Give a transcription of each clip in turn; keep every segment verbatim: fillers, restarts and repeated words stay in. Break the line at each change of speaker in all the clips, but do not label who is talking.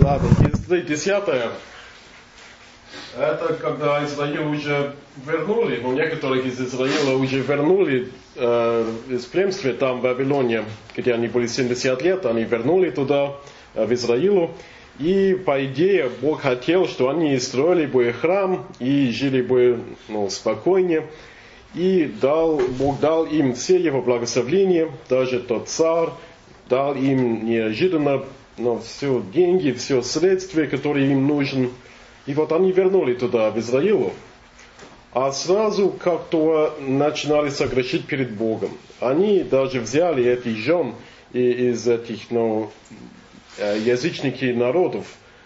Ладно, десятое. Это когда Израиль уже вернули, ну, некоторых из Израиля уже вернули э, из племствия там в Вавилоне, где они были семьдесят лет, они вернули туда, э, в Израилу. И по идее Бог хотел, что они строили бы храм и жили бы, ну, спокойнее. И дал, Бог дал им все его благословения, даже тот царь дал им неожиданно, ну, все деньги, все средства, которые им нужны. И вот они вернули туда, в Израилу, а сразу как-то начинали согрешить перед Богом. Они даже взяли этих жен из этих, ну, язычников народов,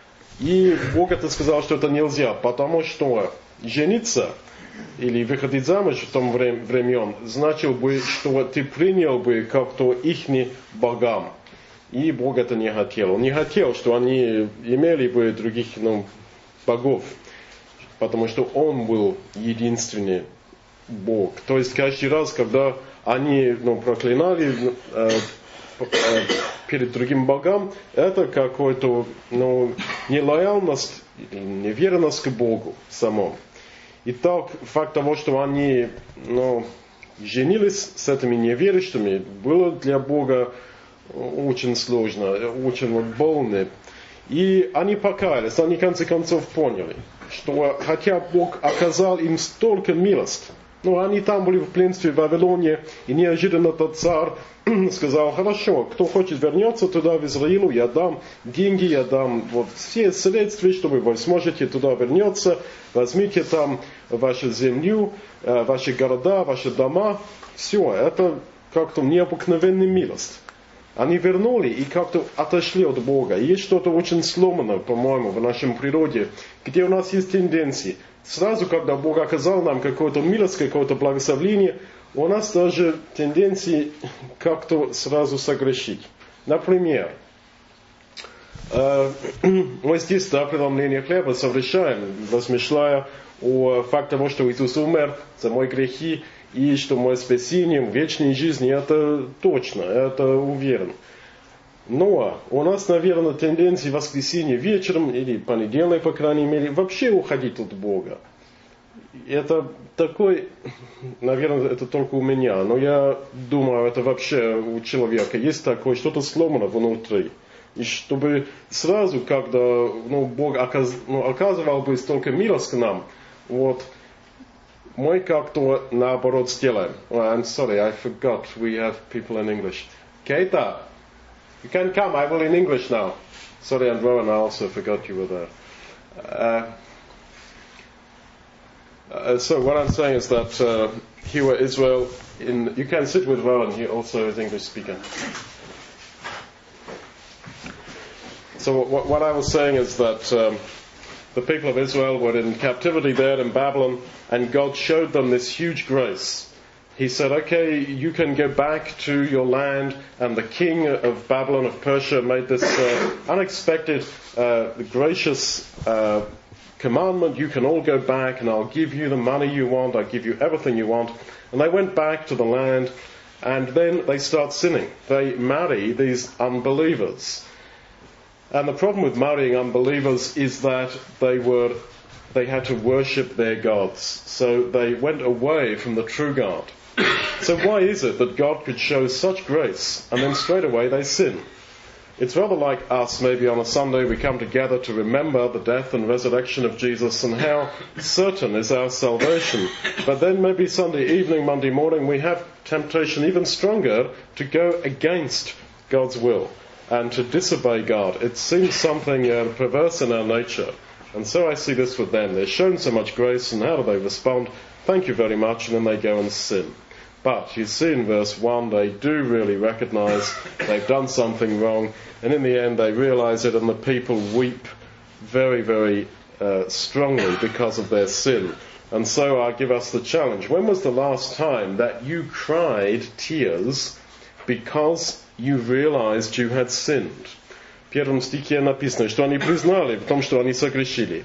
и Бог это сказал, что это нельзя, потому что жениться или выходить замуж в том времен значило бы, что ты принял бы как-то ихний богам. И Бог это не хотел. Он не хотел, что они имели бы других, ну, богов, потому что Он был единственный Бог. То есть каждый раз, когда они, ну, проклинали э, э, перед другим богам, это какой-то, ну, нелояльность, неверность к Богу самому. Итак, факт того, что они, ну, женились с этими неверующими, было для Бога очень сложно, очень вот больно. И они покаялись, они в конце концов поняли, что хотя Бог оказал им столько милость, но они там были в пленстве в Вавилоне, и неожиданно тот царь сказал: хорошо, кто хочет вернется туда, в Израилу, я дам деньги, я дам вот все средства, чтобы вы сможете туда вернуться, возьмите там вашу землю, ваши города, ваши дома, все, это как-то необыкновенная милость. Они вернули и как-то отошли от Бога. И есть что-то очень сломанное, по-моему, в нашей природе, где у нас есть тенденции. Сразу, когда Бог оказал нам какую-то милость, какое-то благословение, у нас даже тенденции как-то сразу согрешить. Например, мы здесь, да, преломление хлеба совершаем, размышляя о факте того, что Иисус умер за мои грехи, и что мое спасение в вечной жизни, это точно, это уверен. Но у нас, наверное, тенденция в воскресенье вечером, или понедельник, по крайней мере, вообще уходить от Бога. Это такой, наверное, это только у меня, но я думаю, это вообще у человека есть такое, что-то сломано внутри. И чтобы сразу, когда, ну, Бог оказ, ну, оказывал бы столько милость к нам, вот, мы как-то наоборот сделаем. Oh, I'm sorry, I forgot we have people in English. Keita, you can come, I will in English now. Sorry, and Rowan, I also forgot you were there. Uh, uh, so what I'm saying is that uh, here were Israel, in, you can sit with Rowan, he also is English speaker. So what, what I was saying is that um, the people of Israel were in captivity there in Babylon, and God showed them this huge grace. He said, okay, you can go back to your land, and the king of Babylon, of Persia, made this uh, unexpected, uh, gracious uh, commandment. You can all go back, and I'll give you the money you want, I'll give you everything you want. And they went back to the land, and then they start sinning. They marry these unbelievers. And the problem with marrying unbelievers is that they were, they had to worship their gods. So they went away from the true God. So why is it that God could show such grace and then straight away they sin? It's rather like us, maybe on a Sunday we come together to remember the death and resurrection of Jesus and how certain is our salvation. But then maybe Sunday evening, Monday morning, we have temptation even stronger to go against God's will and to disobey God. It seems something uh, perverse in our nature. And so I see this with them. They're shown so much grace, and how do they respond? Thank you very much, and then they go and sin. But you see in verse one, they do really recognize they've done something wrong, and in the end they realize it, and the people weep very, very uh, strongly because of their sin. And so I give us the challenge. When was the last time that you cried tears because you realized you had sinned? В первом стихе написано, что они признали в том, что они согрешили.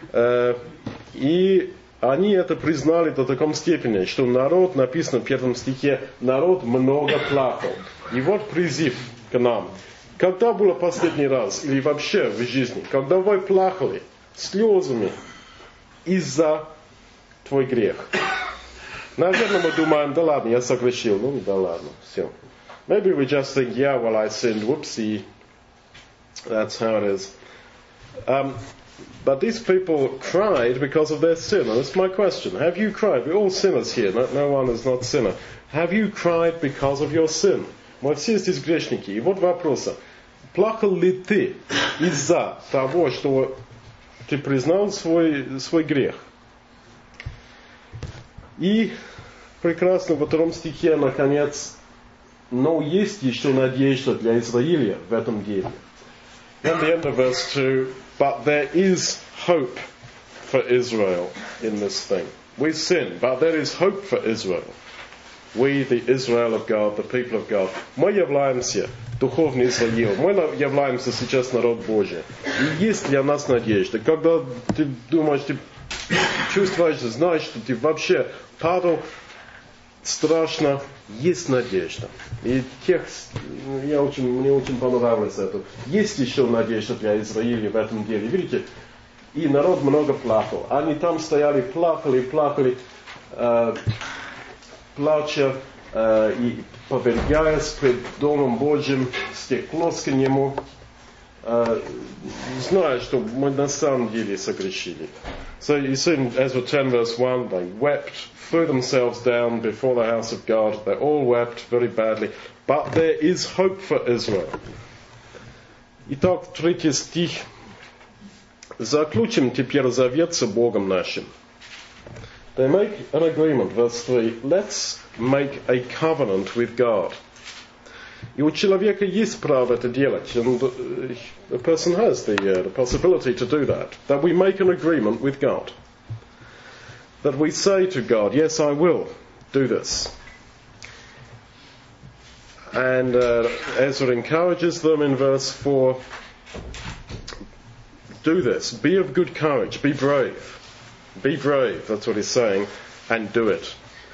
И они это признали до такой степени, что народ, написано в первом стихе, народ много плакал. И вот призыв к нам. Когда было последний раз, или вообще в жизни, когда вы плакали слезами из-за твой грех? Наверное, мы думаем, да ладно, я согрешил, ну да ладно, все. Maybe we just think, yeah, well, I sinned, whoopsie, that's how it is. Um, but these people cried because of their sin, and that's my question. Have you cried? We're all sinners here, no, no one is not sinner. Have you cried because of your sin? Мы все здесь грешники. И вот вопрос. Плакал ли ты из-за того, что ты признал свой, свой грех? И прекрасно во втором стихе, наконец, но есть еще надежда для Израиля в этом деле. And the end of verse two, but there is hope for Israel in this thing. We sin, but there is hope for Israel. We, the Israel of God, the people of God. Мы являемся духовный Израиль. Мы являемся сейчас народ Божий. И есть для нас надежда. Когда ты думаешь, ты чувствуешь, знаешь, что ты вообще падал, страшно, есть надежда. И текст, я очень, мне очень понравилось это. Есть еще надежда для Израиля в этом деле. Видите, и народ много плакал. Они там стояли, плакали, плакали, э, плача э, и повергаясь пред Домом Божьим, стеклось к нему, э, зная, что мы на самом деле согрешили. So you see in Ezra ten verse one, they wept, threw themselves down before the house of God. They all wept very badly. But there is hope for Israel. Итак, третий стих. Заключим теперь завет с Богом нашим. They make an agreement, verse three. Let's make a covenant with God. И у человека есть право это делать. And a person has the, uh, the possibility to do that. That we make an agreement with God. That we say to God, yes, I will do this. And uh, Ezra encourages them in verse four, do this. Be of good courage. Be brave. Be brave, that's what he's saying, and do it.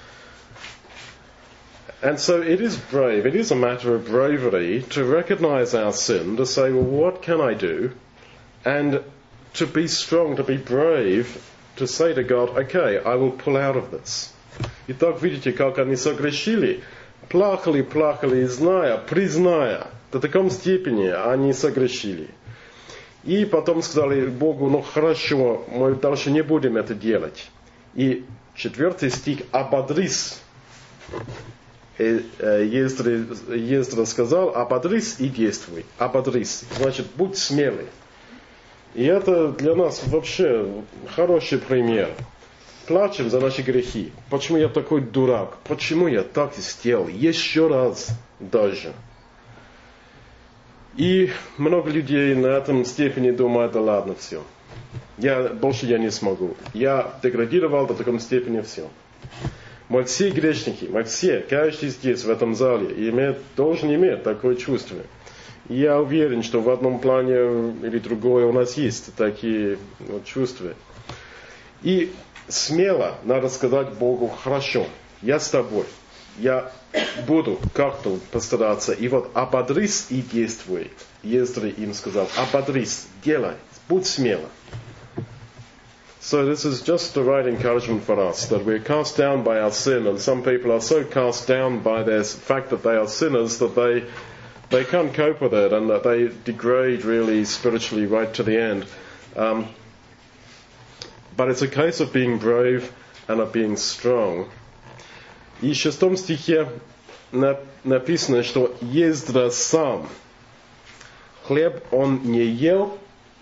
And so it is brave, it is a matter of bravery to recognize our sin, to say, well, what can I do? And to be strong, to be brave, to say to God, okay, I will pull out of this. Итак, видите, как они согрешили, плакали, плакали, зная, призная, до такой степени они согрешили. И потом сказали Богу, ну хорошо, мы дальше не будем это делать. И четвертый стих, ободрись. Ездра сказал, ободрись и действуй. Ободрись. Значит, будь смелый. И это для нас вообще хороший пример. Плачем за наши грехи. Почему я такой дурак? Почему я так сделал? Еще раз даже. И много людей на этом степени думают, да ладно, все. Я, больше я не смогу. Я деградировал до такой степени, все. Мы все грешники, мы все, каждый здесь, в этом зале, имеет, должен иметь такое чувство. И я уверен, что в одном плане или другое у нас есть такие вот чувства. И смело надо сказать Богу, хорошо, я с тобой. Я буду как-то постараться. И вот ободрись и действуй. Ездри им сказал, ободрись, делай, будь смело. So this is just the right encouragement for us, that we're cast down by our sin, and some people are so cast down by their fact that they are sinners that they they can't cope with it, and that they degrade really spiritually right to the end. Um, but it's a case of being brave and of being strong. И в шестом стихе написано, что Ездра сам хлеб он не ел,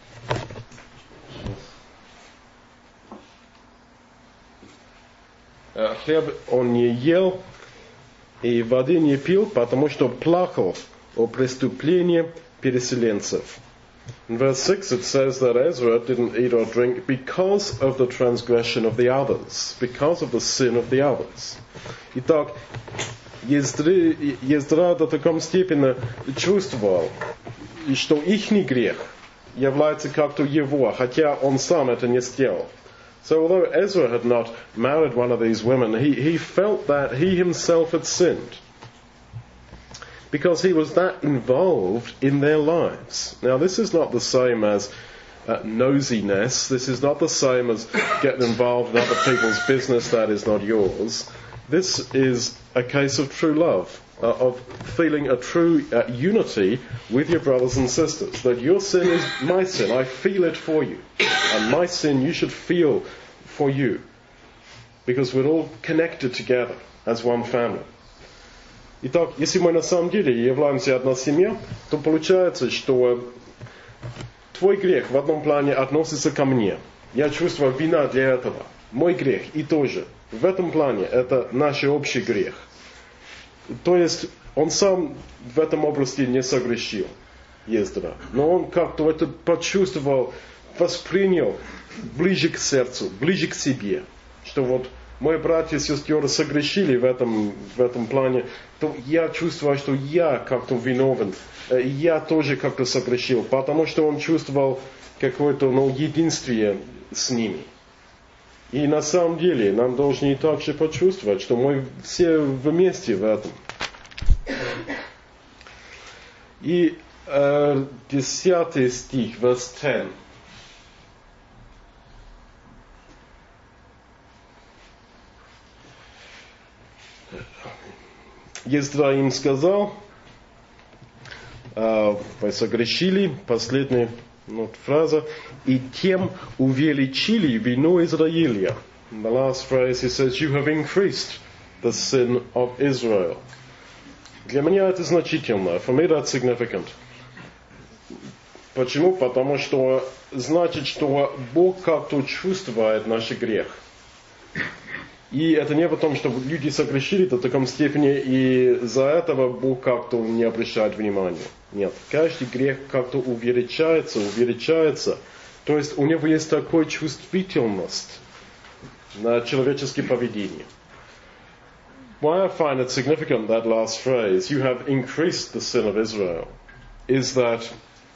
хлеб он не ел и воды не пил, потому что плакал о преступлении переселенцев. In verse six it says that Ezra didn't eat or drink because of the transgression of the others, because of the sin of the others. Итак, Ездра до такой степени чувствовал, что ихний грех является как-то его, хотя он сам это не сделал. So although Ezra had not married one of these women, he, he felt that he himself had sinned. because he was that involved in their lives. Now, this is not the same as uh, nosiness. This is not the same as getting involved in other people's business that is not yours. This is a case of true love, uh, of feeling a true uh, unity with your brothers and sisters. That your sin is my sin. I feel it for you. And my sin you should feel for you. Because we're all connected together as one family. Итак, если мы на самом деле являемся одна семья, то получается, что твой грех в одном плане относится ко мне. Я чувствую вина для этого. Мой грех и тоже. В этом плане это наш общий грех. То есть он сам в этом области не согрешил, Ездра. Но он как-то это почувствовал, воспринял ближе к сердцу, ближе к себе. Что вот мои братья и сестры согрешили в этом, в этом плане, то я чувствую, что я как-то виновен. Я тоже как-то согрешил, потому что он чувствовал какое-то ну, единствие с ними. И на самом деле нам должны также почувствовать, что мы все вместе в этом. И э, десятый стих, verse ten. Ездра им сказал, э, вы согрешили, последняя ну, фраза, и тем увеличили вину Израиля. The last phrase he says, you have increased the sin of Israel. Для меня это значительно. For me that's significant. Почему? Потому что значит, что Бог как-то чувствует наш грех. И это не потому, что люди согрешили до такой степени, и за этого Бог как-то не обращает внимания. Нет. Каждый грех как-то увеличается, увеличается. То есть у него есть такая чувствительность на человеческое поведение. Why I find it significant, that last phrase, you have increased the sin of Israel, is that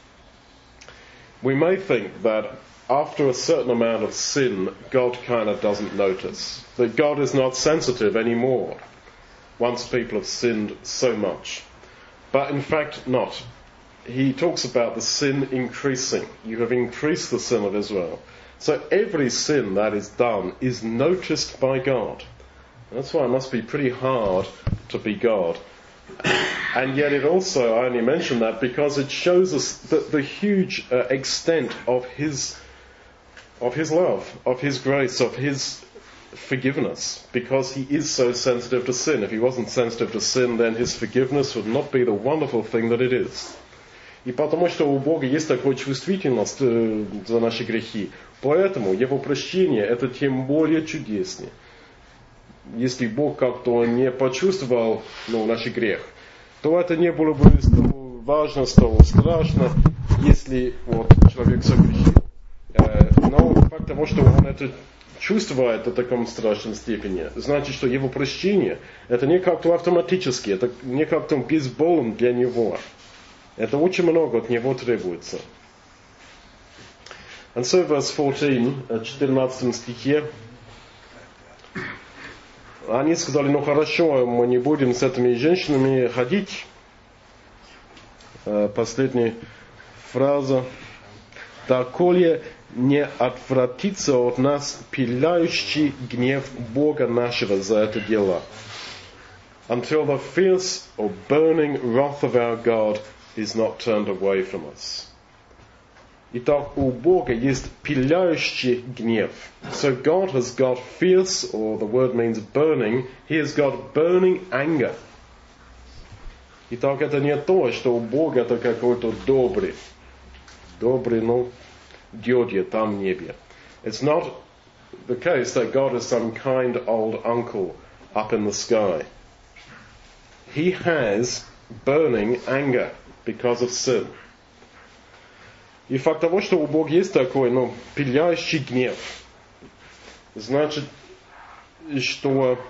we may think that after a certain amount of sin, God kind of doesn't notice. That God is not sensitive anymore once people have sinned so much. But in fact, not. He talks about the sin increasing. You have increased the sin of Israel. So every sin that is done is noticed by God. That's why it must be pretty hard to be God. And yet it also, I only mention that because it shows us the, the huge uh, extent of His of His love, of His grace, of His forgiveness, because He is so sensitive to sin. If He wasn't sensitive to sin, then His forgiveness would not be the wonderful thing that it is. И потому что у Бога есть такая чувствительность э, за наши грехи, поэтому Его прощение это тем более чудеснее. Если Бог как-то не почувствовал ну, наш грех, то это не было бы столь важно, столь страшно, если вот, человек согрешил. Но факт того, что он это чувствует до такой страшной степени, значит, что его прощение это не как-то автоматически, это не как-то безболен для него. Это очень много от него требуется. And so verse fourteen, четырнадцатом стихе, они сказали, ну хорошо, мы не будем с этими женщинами ходить. Последняя фраза. Доколе не отвратится от нас пиляющий гнев Бога нашего за это дело. Until the fierce or burning wrath of our God is not turned away from us. Итак, у Бога есть пиляющий гнев. So God has got fierce, or the word means burning, He has got burning anger. Итак, это не то, что у Бога это какой-то добрый. Добрый, ну, дядя там в небе. It's not the case that God is some kind old uncle up in the sky. He has burning anger because of sin. И факт того, что у Бога есть такой, ну, пиляющий гнев, значит, что,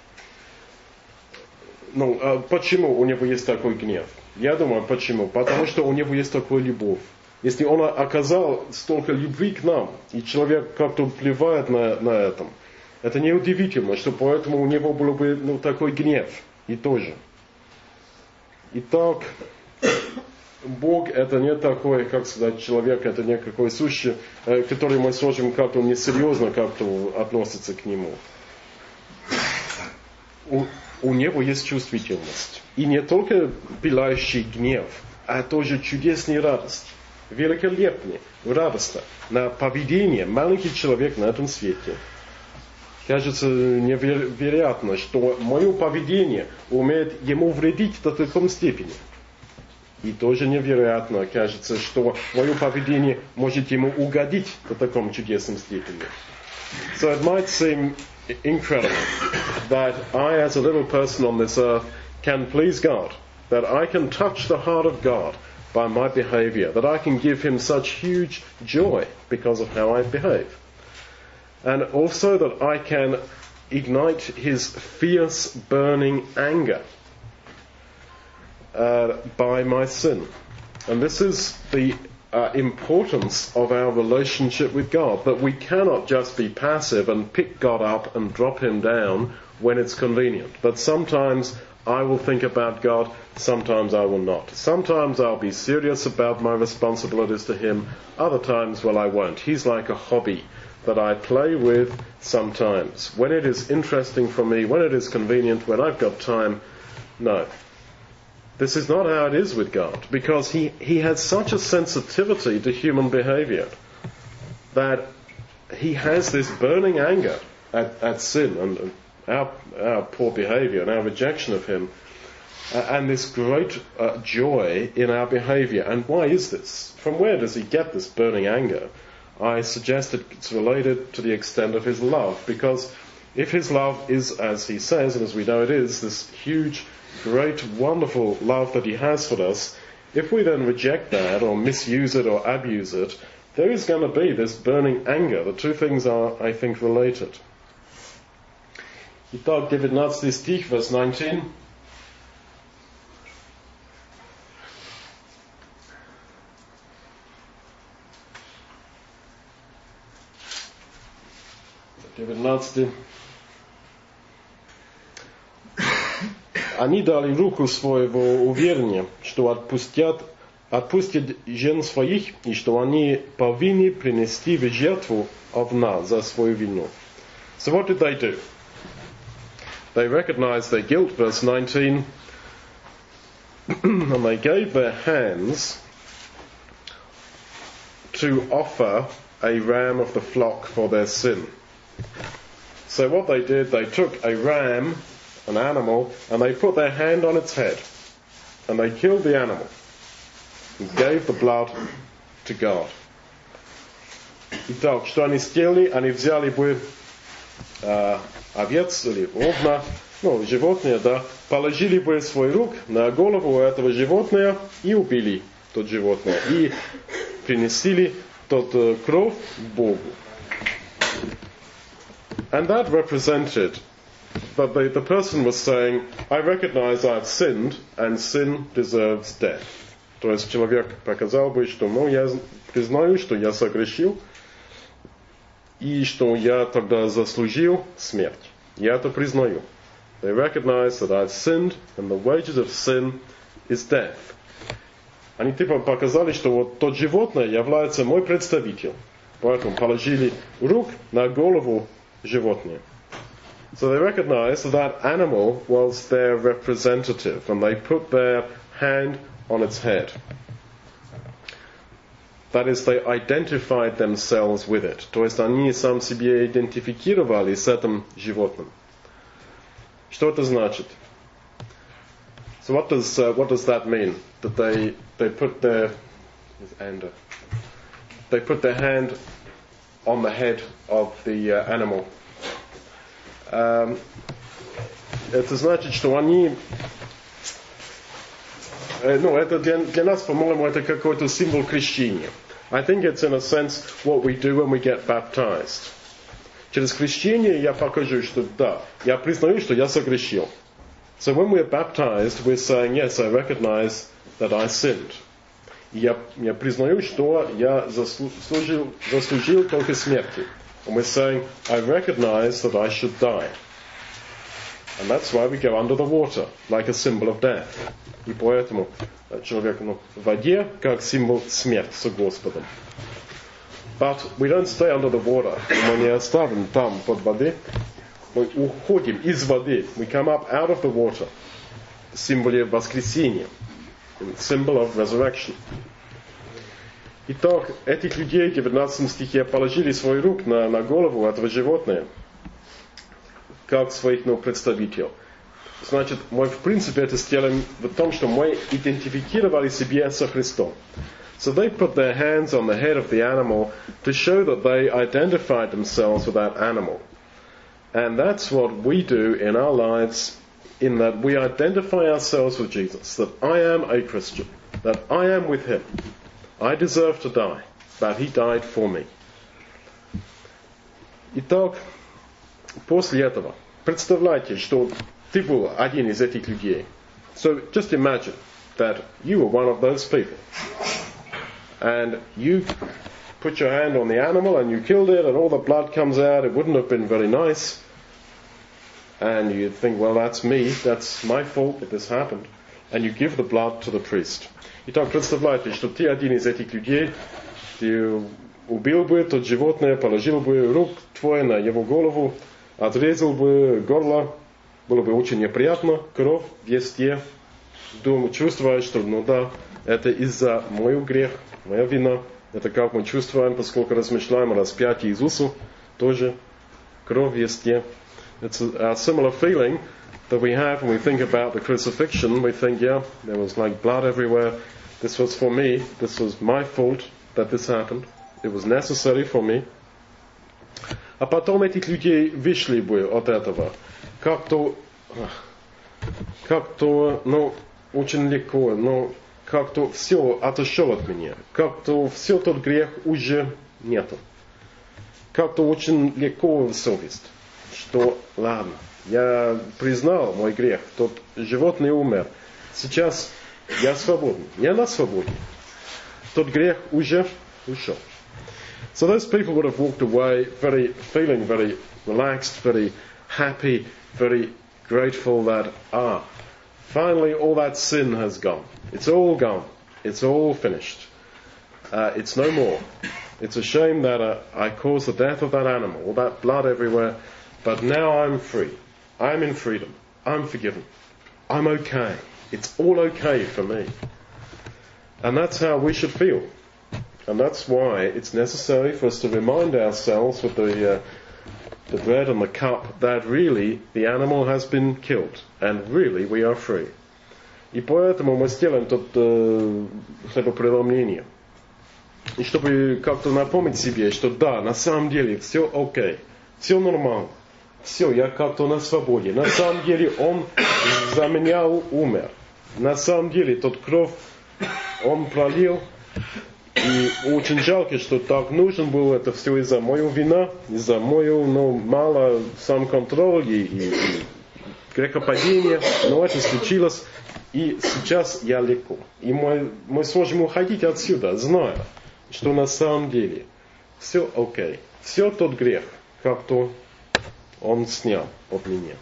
ну, а почему у него есть такой гнев? Я думаю, почему? Потому что у него есть такая любовь. Если он оказал столько любви к нам, и человек как-то плевает на, на этом, это неудивительно, что поэтому у него был бы ну, такой гнев и тоже. Итак, Бог это не такой, как сказать, человек, это не какой сущий, который мы сможем как-то несерьезно как-то относиться к нему. У, у него есть чувствительность. И не только пылающий гнев, а тоже чудесная радость. Великолепная радость на поведение маленький человек на этом свете. Кажется невероятно, что мое поведение умеет ему вредить до такой степени. И тоже невероятно, кажется, что мое поведение может ему угодить до таком чудесном степени. So it might seem incredible that I, as a little person on this earth, can please God, that I can touch the heart of God by my behavior, that I can give him such huge joy because of how I behave. And also that I can ignite his fierce burning anger uh, by my sin. And this is the uh, importance of our relationship with God, that we cannot just be passive and pick God up and drop him down when it's convenient. But sometimes I will think about God, sometimes I will not. Sometimes I'll be serious about my responsibilities to him, other times, well, I won't. He's like a hobby that I play with sometimes. When it is interesting for me, when it is convenient, when I've got time, no. This is not how it is with God, because he, he has such a sensitivity to human behavior that he has this burning anger at, at sin and our, our poor behavior and our rejection of him, uh, and this great uh, joy in our behavior. And why is this? From where does he get this burning anger? I suggest it's related to the extent of his love, because if his love is, as he says, and as we know it is, this huge, great, wonderful love that he has for us, if we then reject that or misuse it or abuse it, there is going to be this burning anger. The two things are, I think, related. Итак, девятнадцатый стих, verse nineteen. девятнадцатый. Они дали руку своего уверения, что отпустят, отпустят жен своих, и что они повинны принести в жертву овна за свою вину. So what did they do? They recognized their guilt, verse nineteen, and they gave their hands to offer a ram of the flock for their sin. So what they did, they took a ram, an animal, and they put their hand on its head, and they killed the animal, and gave the blood to God. Итак, что они сделали? Они взяли бы э, овец или овна, ну, животное, да, положили бы свой рук на голову этого животного и убили тот животное, и принесли тот э, кровь Богу. And that represented that the, the person was saying, I recognize I've sinned, and sin deserves death. То есть человек показал бы, что ну, я признаю, что я согрешил, и что я тогда заслужил смерть. Я это признаю. They recognize that I've sinned, and the wages of sin is death. Они типа показали, что вот тот животное является мой представитель. Поэтому положили рук на голову животное. So they recognized that that animal was their representative, and they put their hand on its head. That is, they identified themselves with it. То есть они сам себе идентифицировали с этим животным. Что это значит? So what does uh, what does that mean? That they they put their and, uh, they put their hand on the head of the uh, animal. Um, это значит, что они, э, ну, это для, для нас, по-моему, это какой-то символ крещения. I think it's in a sense what we do when we get baptized. Через крещение я покажу, что да, я признаю, что я согрешил. So when we're baptized, we're saying, yes, I recognize that I sinned. Я, я признаю, что я заслужил, заслужил только смерти. And we're saying, I recognize that I should die. And that's why we go under the water, like a symbol of death. И поэтому человек ну, в воде, как символ смерти с Господом. But we don't stay under the water. Мы не оставим там под водой. Мы уходим из воды. We come up out of the water. Символе воскресения. Symbol of resurrection. Итак, этих людей в девятнадцатом стихе положили свой рук на, на голову этого животного, как своих ну, представителей. Значит, мы в принципе это сделаем в том, что мы идентифицировали себя со Христом. So they put their hands on the head of the animal to show that they identified themselves with that animal. And that's what we do in our lives, in that we identify ourselves with Jesus, that I am a Christian, that I am with Him. I deserve to die, but He died for me. Итак, после этого, представляйте, что ты был один из этих людей. So just imagine that you were one of those people. And you put your hand on the animal and you killed it and all the blood comes out. It wouldn't have been very nice. And you think, well, that's me. That's my fault that this happened. And you give the blood to the priest. Итак, представляете, что ты один из этих людей, ты убил бы то животное, положил бы руку твою на его голову, отрезал бы горло, было бы очень неприятно, кровь везде. Думаю, чувствуешь, что, ну да, это из-за моего греха, моя вина. Это как мы чувствуем, поскольку размышляем о распятии Иисуса, тоже кровь везде. It's a, a similar feeling that we have when we think about the crucifixion. We think, yeah, there was like blood everywhere. This was for me. This was my fault that this happened. It was necessary for me. А потом этих людей вышли бы от этого. Как-то, как-то, ну, очень легко, но как-то все отошло от меня. Как-то все тот грех уже нету. Как-то очень легко совесть, что ладно, я признал мой грех, тот животный умер. Сейчас я свободен. Я на свободе. Тот грех уже ушел. So those people would have walked away very, feeling very relaxed, very happy, very grateful that, ah, finally all that sin has gone. It's all gone. It's all finished. Uh, it's no more. It's a shame that uh, I caused the death of that animal, all that blood everywhere, but now I'm free. I'm in freedom. I'm forgiven. I'm okay. It's all okay for me. And that's how we should feel. And that's why it's necessary for us to remind ourselves with the, uh, the bread and the cup that really the animal has been killed and really we are free. И поэтому мы сделаем тут э, хлебопреломление. И чтобы как-то напомнить себе, что да, на самом деле все окей, все нормально, все, я как-то на свободе. На самом деле он за меня умер. На самом деле тот кровь он пролил. И очень жалко, что так нужен был это все из-за моего вина, из-за моего, ну, мало самоконтроля и, и, и грехопадения. Но это случилось, и сейчас я легко. И мы, мы сможем уходить отсюда, зная, что на самом деле все окей. Все тот грех, как-то он снял от меня.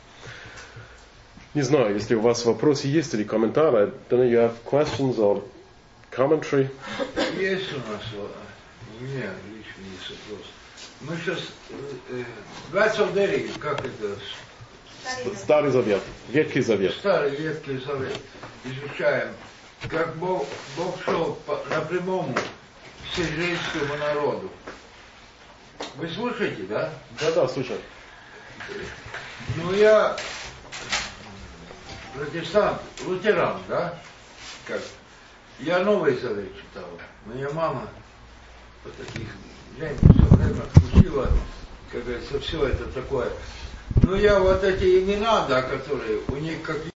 Не знаю, если у вас вопросы есть или комментарии. I don't know, you have questions or commentary?
Есть у нас, у меня лично есть вопрос. Мы сейчас Gods Daily, как это?
Старый Завет, Ветхий Завет.
Старый Ветхий Завет изучаем, как Бог, Бог шел по, напрямую к сирийскому народу. Вы слушаете, да?
Да, да, слушаю.
Ну я протестант, лютеран, да? Как? Я Новый Завет читал. Моя мама вот таких женщин все время учила, как говорится, все это такое. Ну я вот эти имена, да, которые у них как